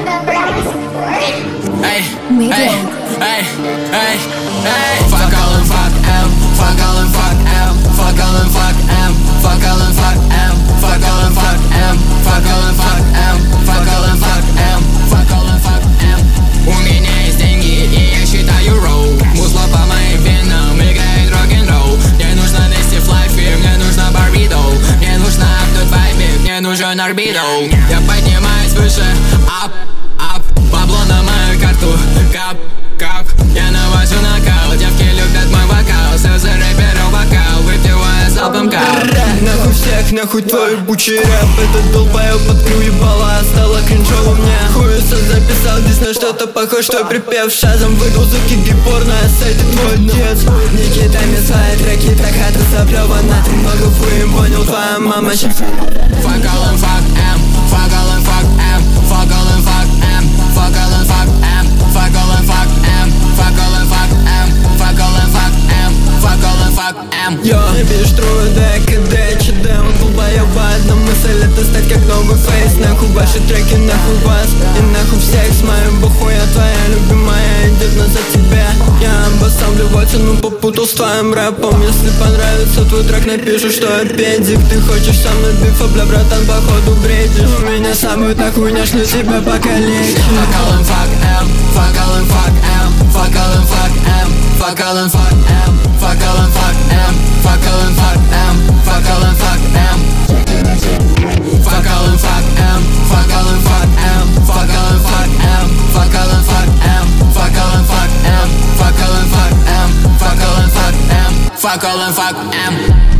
Fuck all and fuck M, fuck all and fuck M, fuck all and fuck M, fuck all and fuck M, fuck all and fuck M, fuck all and fuck M, fuck all and fuck M, fuck all and fuck M. У меня есть деньги и я считаю роу. Музло по моим венам играет рок-н-ролл. Мне нужно Дести в лайфе, мне нужно Барбидо. Мне нужно up тут вайбе, мне нужен орбидо. Я поднимаюсь выше, ап, ап. Бабло на мою карту, кап, кап. Я навожу накал, девки любят мой вокал. Все за рэперов бокал, выпивая залпом кап. Нахуй всех, нахуй твой ебучий рэп. Этот долбоёб открыл ебало, стало кринжово мне. Хуесос записал здесь на что-то похож, что припев шазом выдал звуки гипорно, а сайт твой отец. Не кидай мне свои треки, так хата заплёвана. Ты много хуем понял, твоя мама сейчас. Fuck all and fuck M, fuck all and fuck M, fuck all and fuck M, fuck all and fuck M, fuck all and fuck M, fuck all and fuck M, fuck all and fuck M, fuck all and fuck M. Йо, бишь трue ДКД, ЧД, он долбоёба. Одна мысль это стать как новый фейс. Нахуй ваши треки, нахуй вас и нахуй всех с моим бухой. А твоя любимая идет назад тебе. Я обоссамливаю цену, попутал с твоим рэпом. Если понравится твой трек, напишу, что аппендик. Ты хочешь со мной бифа, бля, братан, походу бредишь. У меня самый так хуйня, шлю тебя по коллекции. Fuck all and fuck M, fuck all and fuck M, fuck all and fuck M, fuck all and fuck M, fuck all and fuck M, fuck all and fuck M, fuck all and fuck M. Fuck all and fuck M, fuck all and fuck M, fuck all and fuck M, fuck all and fuck M, fuck all and fuck M, fuck all and fuck M, fuck all and fuck M, fuck all and fuck M.